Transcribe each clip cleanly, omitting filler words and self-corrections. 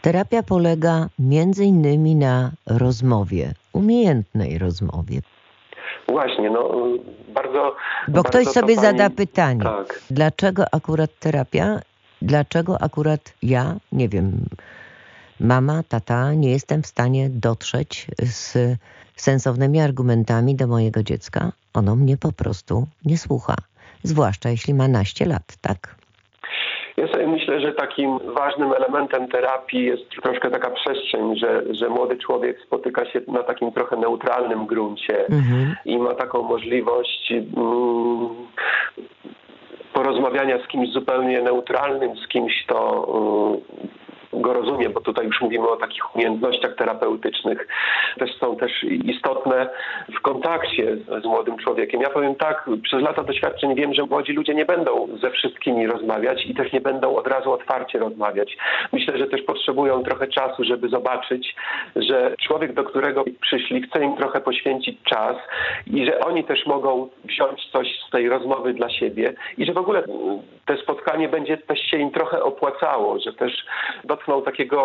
Terapia polega między innymi na rozmowie, umiejętnej rozmowie. Właśnie, bardzo... Bo ktoś sobie zada pytanie, tak. Dlaczego akurat terapia? Dlaczego akurat ja, nie wiem, mama, tata, nie jestem w stanie dotrzeć z sensownymi argumentami do mojego dziecka? Ono mnie po prostu nie słucha. Zwłaszcza jeśli ma naście lat, tak? Ja sobie myślę, że takim ważnym elementem terapii jest troszkę taka przestrzeń, że młody człowiek spotyka się na takim trochę neutralnym gruncie i ma taką możliwość porozmawiania z kimś zupełnie neutralnym, z kimś, kto go rozumie, bo tutaj już mówimy o takich umiejętnościach terapeutycznych, są też istotne w kontakcie z młodym człowiekiem. Ja powiem tak, przez lata doświadczeń wiem, że młodzi ludzie nie będą ze wszystkimi rozmawiać i też nie będą od razu otwarcie rozmawiać. Myślę, że też potrzebują trochę czasu, żeby zobaczyć, że człowiek, do którego przyszli, chce im trochę poświęcić czas i że oni też mogą wziąć coś z tej rozmowy dla siebie i że w ogóle to spotkanie będzie też się im trochę opłacało, że też dotkną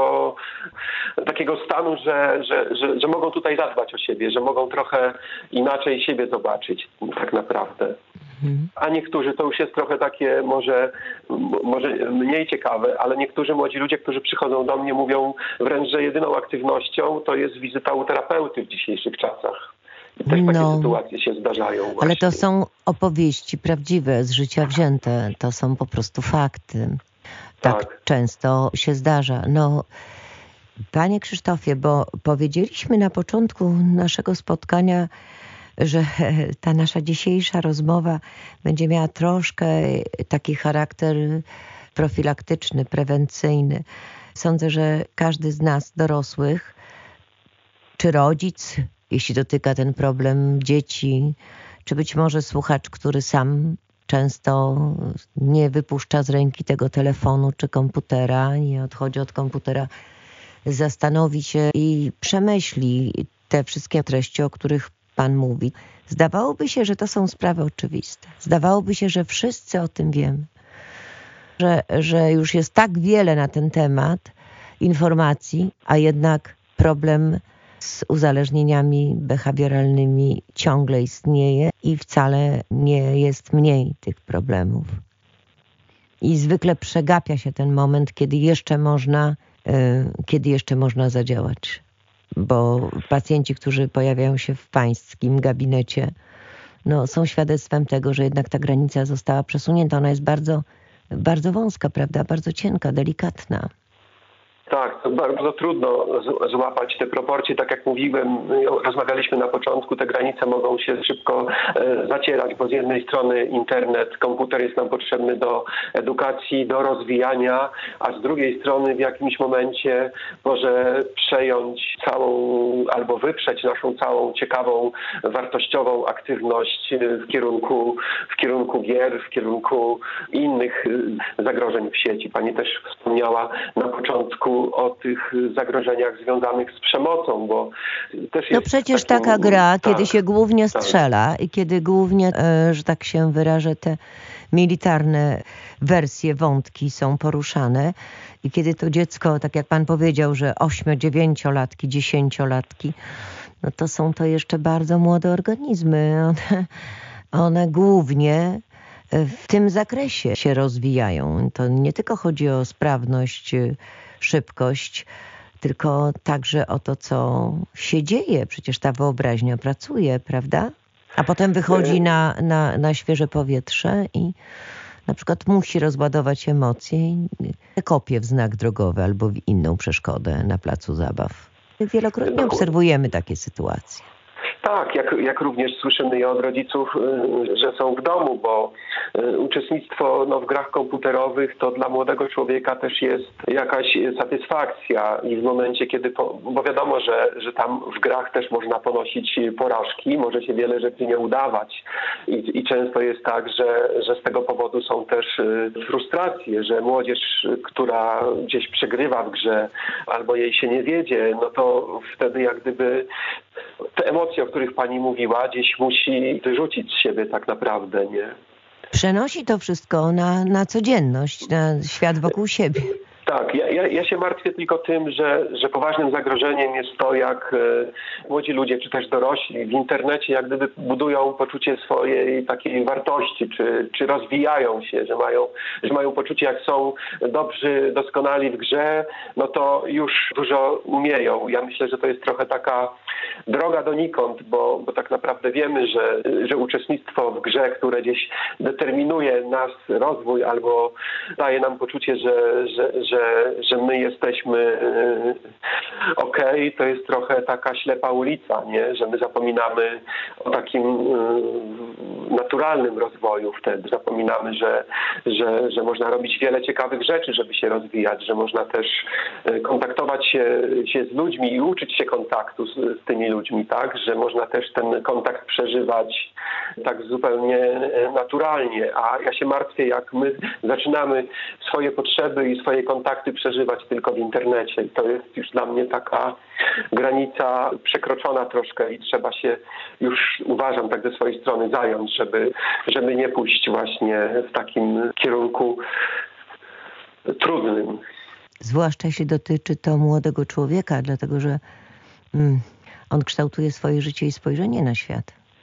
takiego stanu, że mogą tutaj zadbać o siebie, że mogą trochę inaczej siebie zobaczyć tak naprawdę. A niektórzy, to już jest trochę takie może mniej ciekawe, ale niektórzy młodzi ludzie, którzy przychodzą do mnie, mówią wręcz, że jedyną aktywnością to jest wizyta u terapeuty w dzisiejszych czasach. I też takie sytuacje się zdarzają. Właśnie. Ale to są opowieści prawdziwe, z życia wzięte. To są po prostu fakty. Tak często się zdarza. Panie Krzysztofie, bo powiedzieliśmy na początku naszego spotkania, że ta nasza dzisiejsza rozmowa będzie miała troszkę taki charakter profilaktyczny, prewencyjny. Sądzę, że każdy z nas dorosłych, czy rodzic, jeśli dotyka ten problem dzieci, czy być może słuchacz, który sam często nie wypuszcza z ręki tego telefonu czy komputera, nie odchodzi od komputera, zastanowi się i przemyśli te wszystkie treści, o których Pan mówi. Zdawałoby się, że to są sprawy oczywiste. Zdawałoby się, że wszyscy o tym wiemy. Że już jest tak wiele na ten temat informacji, a jednak problem z uzależnieniami behawioralnymi ciągle istnieje i wcale nie jest mniej tych problemów. I zwykle przegapia się ten moment, kiedy jeszcze można zadziałać. Bo pacjenci, którzy pojawiają się w pańskim gabinecie, są świadectwem tego, że jednak ta granica została przesunięta. Ona jest bardzo, bardzo wąska, prawda? Bardzo cienka, delikatna. Tak, to bardzo trudno złapać te proporcje. Tak jak mówiłem, rozmawialiśmy na początku, te granice mogą się szybko zacierać, bo z jednej strony internet, komputer jest nam potrzebny do edukacji, do rozwijania, a z drugiej strony w jakimś momencie może przejąć albo wyprzeć naszą całą ciekawą, wartościową aktywność w kierunku gier, w kierunku innych zagrożeń w sieci. Pani też wspomniała na początku o tych zagrożeniach związanych z przemocą, bo też jest przecież taka gra, kiedy się głównie strzela i kiedy głównie, że tak się wyrażę, te militarne wersje, wątki są poruszane i kiedy to dziecko, tak jak Pan powiedział, że 8-9-latki, 10-latki, to są to jeszcze bardzo młode organizmy. One głównie w tym zakresie się rozwijają. To nie tylko chodzi o sprawność, szybkość, tylko także o to, co się dzieje. Przecież ta wyobraźnia pracuje, prawda? A potem wychodzi na świeże powietrze i na przykład musi rozładować emocje i kopie w znak drogowy albo w inną przeszkodę na placu zabaw. Wielokrotnie obserwujemy takie sytuacje. Tak, jak również słyszymy od rodziców, że są w domu, bo uczestnictwo w grach komputerowych to dla młodego człowieka też jest jakaś satysfakcja i w momencie, kiedy, bo wiadomo, że tam w grach też można ponosić porażki, może się wiele rzeczy nie udawać i często jest tak, że z tego powodu są też frustracje, że młodzież, która gdzieś przegrywa w grze albo jej się nie wiedzie, to wtedy jak gdyby te emocje, o których Pani mówiła, gdzieś musi wyrzucić z siebie tak naprawdę, nie? Przenosi to wszystko na codzienność, na świat wokół siebie. Tak, ja się martwię tylko tym, że poważnym zagrożeniem jest to, jak młodzi ludzie, czy też dorośli w internecie jak gdyby budują poczucie swojej takiej wartości, czy rozwijają się, że mają poczucie, jak są dobrzy, doskonali w grze, no to już dużo umieją. Ja myślę, że to jest trochę taka droga donikąd, bo tak naprawdę wiemy, że uczestnictwo w grze, które gdzieś determinuje nasz rozwój albo daje nam poczucie, że my jesteśmy okej, to jest trochę taka ślepa ulica, nie? Że my zapominamy o takim naturalnym rozwoju wtedy. Zapominamy, że można robić wiele ciekawych rzeczy, żeby się rozwijać, że można też kontaktować się z ludźmi i uczyć się kontaktu z tymi ludźmi, tak? Że można też ten kontakt przeżywać tak zupełnie naturalnie. A ja się martwię, jak my zaczynamy swoje potrzeby i swoje kontakty przeżywać tylko w internecie. I to jest już dla mnie taka granica przekroczona troszkę i trzeba się już, uważam, tak ze swojej strony zająć, żeby nie pójść właśnie w takim kierunku trudnym. Zwłaszcza jeśli dotyczy to młodego człowieka, dlatego że on kształtuje swoje życie i spojrzenie na świat.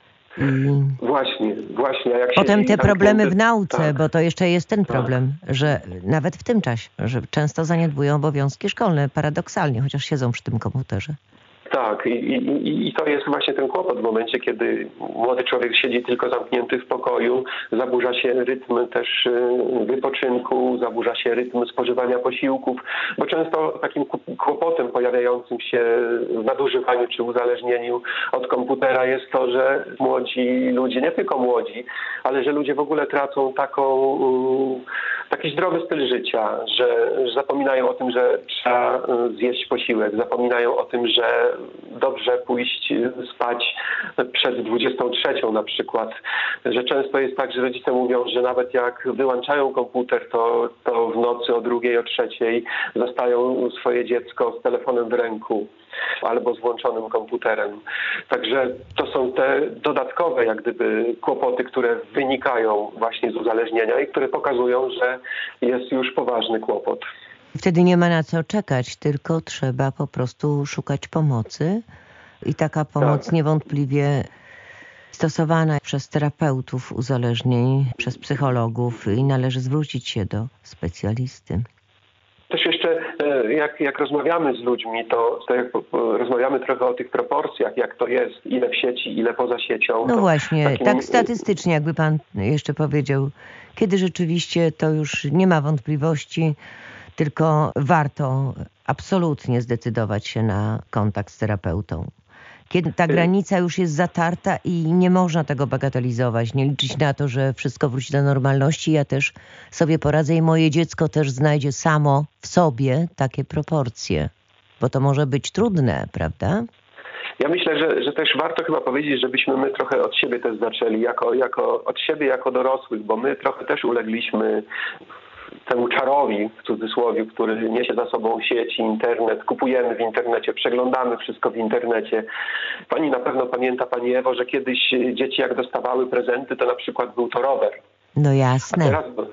Właśnie. Jak potem te problemy w nauce, tak. Bo to jeszcze jest ten problem, że nawet w tym czasie, że często zaniedbują obowiązki szkolne, paradoksalnie, chociaż siedzą przy tym komputerze. Tak, i to jest właśnie ten kłopot w momencie, kiedy młody człowiek siedzi tylko zamknięty w pokoju, zaburza się rytm też wypoczynku, zaburza się rytm spożywania posiłków, bo często takim kłopotem pojawiającym się w nadużywaniu czy uzależnieniu od komputera jest to, że młodzi ludzie, nie tylko młodzi, ale że ludzie w ogóle tracą taki zdrowy styl życia, że zapominają o tym, że trzeba zjeść posiłek, zapominają o tym, że dobrze pójść spać przed 23 na przykład, że często jest tak, że rodzice mówią, że nawet jak wyłączają komputer, to w nocy o 2, o 3 zostają swoje dziecko z telefonem w ręku albo z włączonym komputerem. Także to są te dodatkowe jak gdyby kłopoty, które wynikają właśnie z uzależnienia i które pokazują, że jest już poważny kłopot. Wtedy nie ma na co czekać, tylko trzeba po prostu szukać pomocy i taka pomoc niewątpliwie stosowana przez terapeutów uzależnień, przez psychologów i należy zwrócić się do specjalisty. Też jeszcze jak rozmawiamy z ludźmi, to jak rozmawiamy trochę o tych proporcjach, jak to jest, ile w sieci, ile poza siecią. No właśnie, tak statystycznie jakby pan jeszcze powiedział, kiedy rzeczywiście to już nie ma wątpliwości, tylko warto absolutnie zdecydować się na kontakt z terapeutą. Kiedy ta granica już jest zatarta i nie można tego bagatelizować, nie liczyć na to, że wszystko wróci do normalności. Ja też sobie poradzę i moje dziecko też znajdzie samo w sobie takie proporcje, bo to może być trudne, prawda? Ja myślę, że też warto chyba powiedzieć, żebyśmy my trochę od siebie też zaczęli, od siebie jako dorosłych, bo my trochę też ulegliśmy temu czarowi, w cudzysłowie, który niesie za sobą sieć, internet, kupujemy w internecie, przeglądamy wszystko w internecie. Pani na pewno pamięta, Pani Ewo, że kiedyś dzieci jak dostawały prezenty, to na przykład był to rower. No jasne.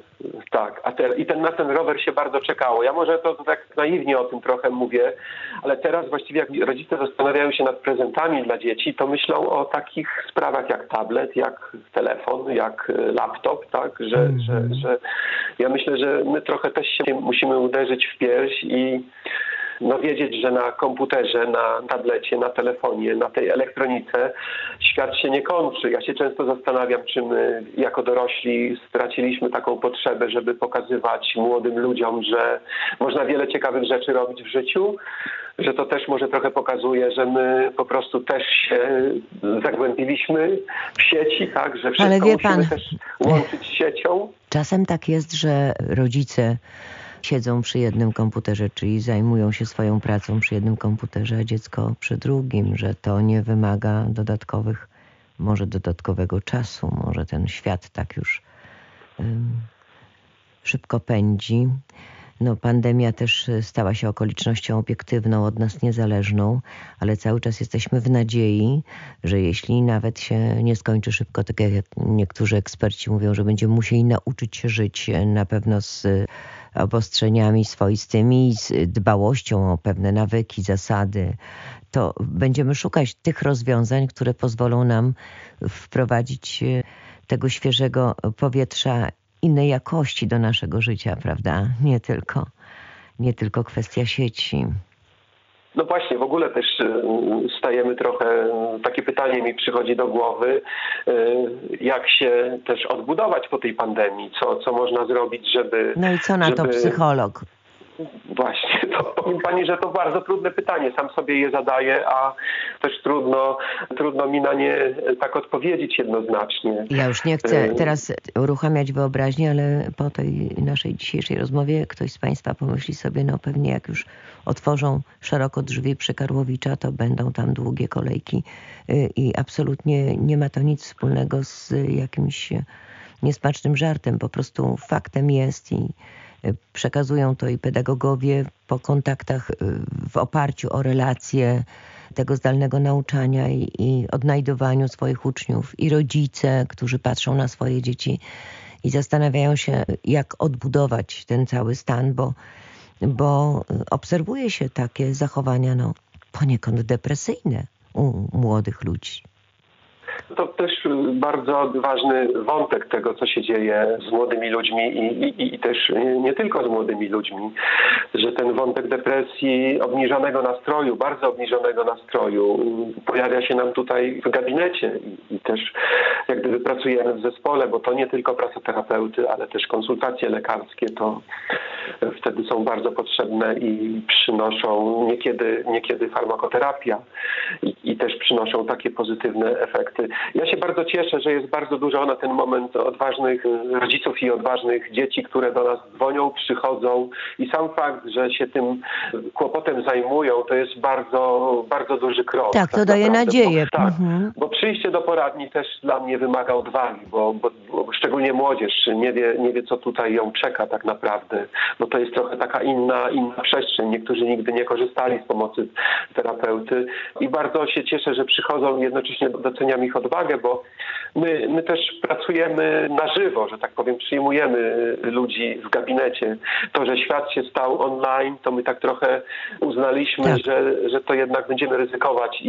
I na ten rower się bardzo czekało. Ja może to tak naiwnie o tym trochę mówię, ale teraz właściwie jak rodzice zastanawiają się nad prezentami dla dzieci, to myślą o takich sprawach jak tablet, jak telefon, jak laptop, tak? Że ja myślę, że my trochę też się musimy uderzyć w pierś i wiedzieć, że na komputerze, na tablecie, na telefonie, na tej elektronice świat się nie kończy. Ja się często zastanawiam, czy my jako dorośli straciliśmy taką potrzebę, żeby pokazywać młodym ludziom, że można wiele ciekawych rzeczy robić w życiu, że to też może trochę pokazuje, że my po prostu też się zagłębiliśmy w sieci, tak, że wszystko musimy też łączyć z siecią. Czasem tak jest, że rodzice siedzą przy jednym komputerze, czyli zajmują się swoją pracą przy jednym komputerze, a dziecko przy drugim, że to nie wymaga dodatkowego czasu, może ten świat tak już szybko pędzi. Pandemia też stała się okolicznością obiektywną, od nas niezależną, ale cały czas jesteśmy w nadziei, że jeśli nawet się nie skończy szybko, tak jak niektórzy eksperci mówią, że będziemy musieli nauczyć się żyć na pewno z obostrzeniami swoistymi, z dbałością o pewne nawyki, zasady, to będziemy szukać tych rozwiązań, które pozwolą nam wprowadzić tego świeżego powietrza innej jakości do naszego życia, prawda? Nie tylko kwestia sieci. No właśnie, w ogóle też stajemy trochę, takie pytanie mi przychodzi do głowy, jak się też odbudować po tej pandemii, co można zrobić, żeby... No i co na to psycholog? Właśnie, to powiem Pani, że to bardzo trudne pytanie. Sam sobie je zadaję, a też trudno mi na nie tak odpowiedzieć jednoznacznie. Ja już nie chcę teraz uruchamiać wyobraźnię, ale po tej naszej dzisiejszej rozmowie ktoś z Państwa pomyśli sobie, no pewnie jak już otworzą szeroko drzwi przy Karłowicza, to będą tam długie kolejki i absolutnie nie ma to nic wspólnego z jakimś niesmacznym żartem. Po prostu faktem jest i przekazują to i pedagogowie po kontaktach w oparciu o relacje tego zdalnego nauczania i odnajdywaniu swoich uczniów i rodzice, którzy patrzą na swoje dzieci i zastanawiają się, jak odbudować ten cały stan, bo obserwuje się takie zachowania poniekąd depresyjne u młodych ludzi. To też bardzo ważny wątek tego, co się dzieje z młodymi ludźmi i też nie tylko z młodymi ludźmi, że ten wątek depresji, obniżonego nastroju, bardzo obniżonego nastroju pojawia się nam tutaj w gabinecie i też jak gdyby pracujemy w zespole, bo to nie tylko praca terapeuty, ale też konsultacje lekarskie, to wtedy są bardzo potrzebne i przynoszą niekiedy farmakoterapia i też przynoszą takie pozytywne efekty. Ja się bardzo cieszę, że jest bardzo dużo na ten moment odważnych rodziców i odważnych dzieci, które do nas dzwonią, przychodzą i sam fakt, że się tym kłopotem zajmują, to jest bardzo, bardzo duży krok. Tak, to daje nadzieję. Bo przyjście do poradni też dla mnie wymaga odwagi, bo szczególnie młodzież nie wie, co tutaj ją czeka tak naprawdę, bo to jest trochę taka inna przestrzeń. Niektórzy nigdy nie korzystali z pomocy terapeuty i bardzo się cieszę, że przychodzą i jednocześnie doceniam ich odwagę, bo my też pracujemy na żywo, że tak powiem, przyjmujemy ludzi w gabinecie. To, że świat się stał online, to my tak trochę uznaliśmy, tak, że to jednak będziemy ryzykować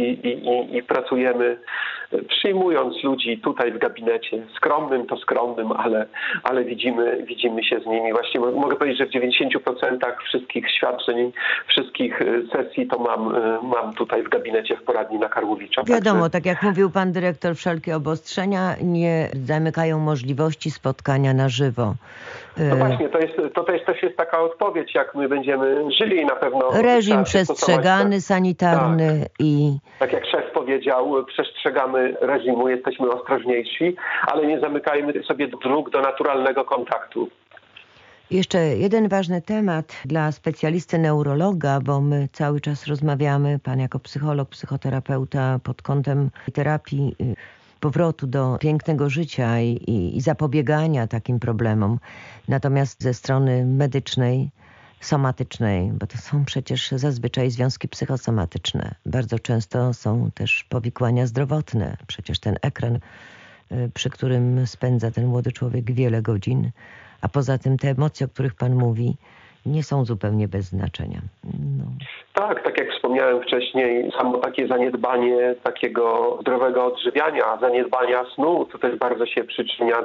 i pracujemy przyjmując ludzi tutaj w gabinecie. Skromnym, ale widzimy się z nimi. Właśnie mogę powiedzieć, że w 90% wszystkich świadczeń, wszystkich sesji to mam tutaj w gabinecie w poradni na Karłowicza. Wiadomo, tak jak mówił pan dyrektor, wszelkie obostrzenia nie zamykają możliwości spotkania na żywo. No właśnie, to też jest taka odpowiedź, jak my będziemy żyli i na pewno... Reżim przestrzegany, sanitarny tak. i... Tak jak szef powiedział, przestrzegamy reżimu, jesteśmy ostrożniejsi, ale nie zamykajmy sobie dróg do naturalnego kontaktu. Jeszcze jeden ważny temat dla specjalisty neurologa, bo my cały czas rozmawiamy, pan jako psycholog, psychoterapeuta pod kątem terapii, powrotu do pięknego życia i zapobiegania takim problemom. Natomiast ze strony medycznej, somatycznej, bo to są przecież zazwyczaj związki psychosomatyczne. Bardzo często są też powikłania zdrowotne. Przecież ten ekran, przy którym spędza ten młody człowiek wiele godzin, a poza tym te emocje, o których pan mówi, nie są zupełnie bez znaczenia. No. Tak jak wspomniałem wcześniej, samo takie zaniedbanie takiego zdrowego odżywiania, zaniedbania snu, to też bardzo się przyczynia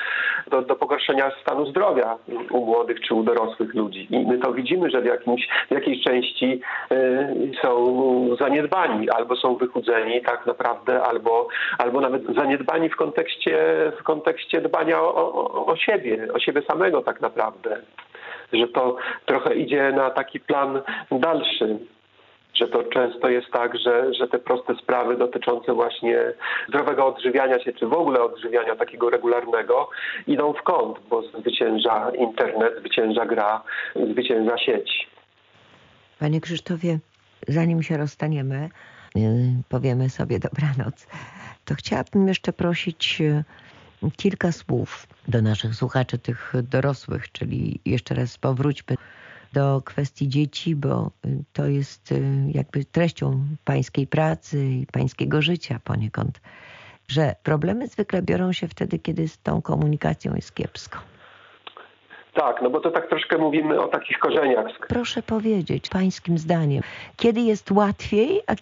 do pogorszenia stanu zdrowia u młodych czy u dorosłych ludzi. I my to widzimy, że w jakiejś części są zaniedbani, albo są wychudzeni tak naprawdę, albo nawet zaniedbani w kontekście dbania o siebie samego tak naprawdę. Że to trochę idzie na taki plan dalszy, że to często jest tak, że te proste sprawy dotyczące właśnie zdrowego odżywiania się, czy w ogóle odżywiania takiego regularnego idą w kąt, bo zwycięża internet, zwycięża gra, zwycięża sieć. Panie Krzysztofie, zanim się rozstaniemy, powiemy sobie dobranoc, to chciałabym jeszcze prosić kilka słów do naszych słuchaczy, tych dorosłych, czyli jeszcze raz powróćmy do kwestii dzieci, bo to jest jakby treścią pańskiej pracy i pańskiego życia poniekąd, że problemy zwykle biorą się wtedy, kiedy z tą komunikacją jest kiepsko. Tak, no bo to tak troszkę mówimy o takich korzeniach. Proszę powiedzieć, pańskim zdaniem, kiedy jest łatwiej, a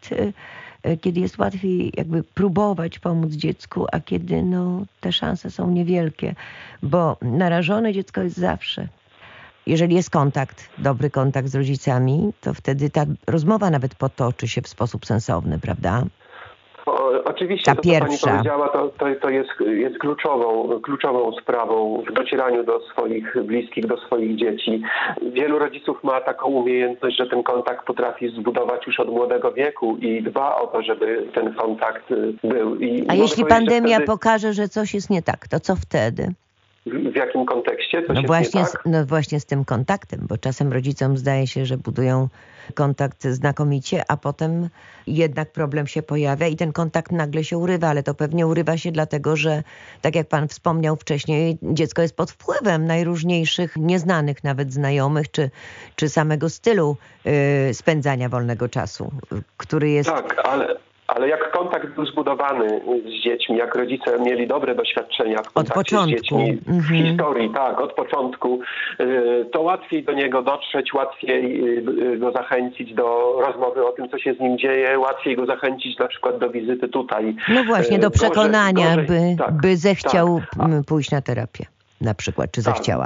kiedy jest łatwiej jakby próbować pomóc dziecku, a kiedy te szanse są niewielkie, bo narażone dziecko jest zawsze. Jeżeli jest dobry kontakt z rodzicami, to wtedy ta rozmowa nawet potoczy się w sposób sensowny, prawda? Oczywiście ta pierwsza. Co pani powiedziała, to jest kluczową sprawą w docieraniu do swoich bliskich, do swoich dzieci. Wielu rodziców ma taką umiejętność, że ten kontakt potrafi zbudować już od młodego wieku i dba o to, żeby ten kontakt był. A jeśli pandemia pokaże, że coś jest nie tak, to co wtedy? W jakim kontekście? Właśnie z tym kontaktem, bo czasem rodzicom zdaje się, że budują kontakt znakomicie, a potem jednak problem się pojawia i ten kontakt nagle się urywa, ale to pewnie urywa się dlatego, że tak jak pan wspomniał wcześniej, dziecko jest pod wpływem najróżniejszych, nieznanych nawet znajomych, czy samego stylu spędzania wolnego czasu, który jest... Tak, ale jak kontakt był zbudowany z dziećmi, jak rodzice mieli dobre doświadczenia w kontakcie z dziećmi, w historii, tak, od początku, to łatwiej do niego dotrzeć, łatwiej go zachęcić do rozmowy o tym, co się z nim dzieje, łatwiej go zachęcić na przykład do wizyty tutaj. No właśnie, do przekonania, by zechciał pójść na terapię. Na przykład, czy zechciała.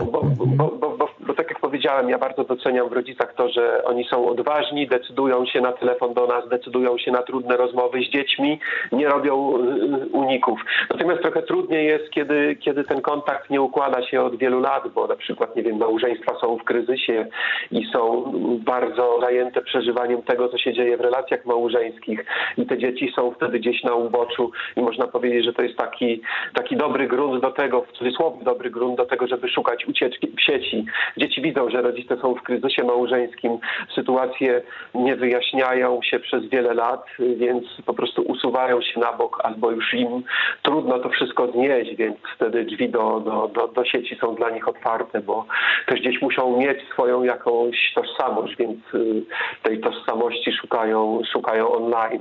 Bo tak jak powiedziałem, ja bardzo doceniam w rodzicach to, że oni są odważni, decydują się na telefon do nas, decydują się na trudne rozmowy z dziećmi, nie robią uników. Natomiast trochę trudniej jest, kiedy ten kontakt nie układa się od wielu lat, bo na przykład, nie wiem, małżeństwa są w kryzysie i są bardzo zajęte przeżywaniem tego, co się dzieje w relacjach małżeńskich i te dzieci są wtedy gdzieś na uboczu i można powiedzieć, że to jest taki dobry grunt do tego, w cudzysłowie dobry grunt do tego, żeby szukać ucieczki w sieci. Dzieci widzą, że rodzice są w kryzysie małżeńskim, sytuacje nie wyjaśniają się przez wiele lat, więc po prostu usuwają się na bok, albo już im trudno to wszystko znieść, więc wtedy drzwi do sieci są dla nich otwarte, bo też gdzieś muszą mieć swoją jakąś tożsamość, więc tej tożsamości szukają online.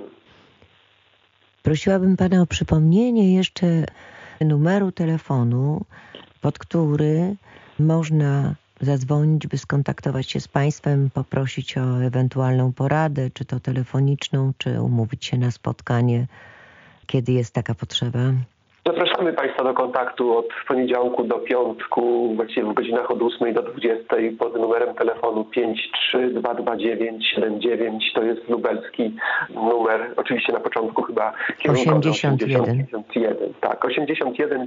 Prosiłabym pana o przypomnienie jeszcze numeru telefonu, pod który można zadzwonić, by skontaktować się z państwem, poprosić o ewentualną poradę, czy to telefoniczną, czy umówić się na spotkanie, kiedy jest taka potrzeba. Zapraszamy państwa do kontaktu od poniedziałku do piątku, właściwie w godzinach od 8 do 20 pod numerem telefonu 5322979. To jest lubelski numer, oczywiście na początku chyba 81. Tak, 81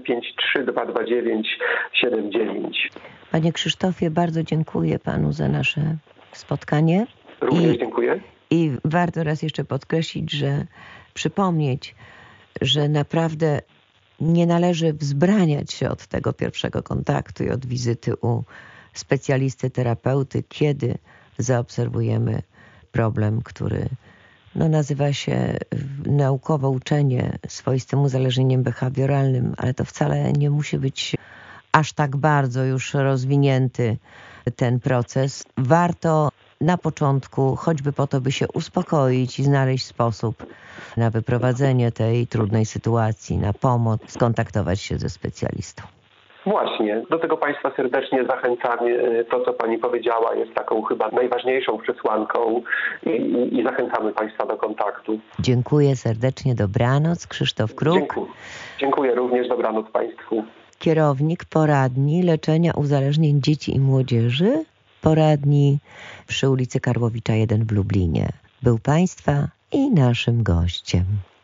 5322979. Panie Krzysztofie, bardzo dziękuję panu za nasze spotkanie. Również dziękuję. I warto raz jeszcze podkreślić, przypomnieć, że naprawdę nie należy wzbraniać się od tego pierwszego kontaktu i od wizyty u specjalisty, terapeuty, kiedy zaobserwujemy problem, który nazywa się naukowo uczenie swoistym uzależnieniem behawioralnym, ale to wcale nie musi być aż tak bardzo już rozwinięty ten proces. Warto na początku, choćby po to, by się uspokoić i znaleźć sposób na wyprowadzenie tej trudnej sytuacji, na pomoc, skontaktować się ze specjalistą. Właśnie, do tego państwa serdecznie zachęcamy. To, co pani powiedziała, jest taką chyba najważniejszą przesłanką i zachęcamy państwa do kontaktu. Dziękuję serdecznie, dobranoc. Krzysztof Kruk. Dziękuję również, dobranoc państwu. Kierownik poradni leczenia uzależnień dzieci i młodzieży, poradni przy ulicy Karłowicza 1 w Lublinie. Był państwa i naszym gościem.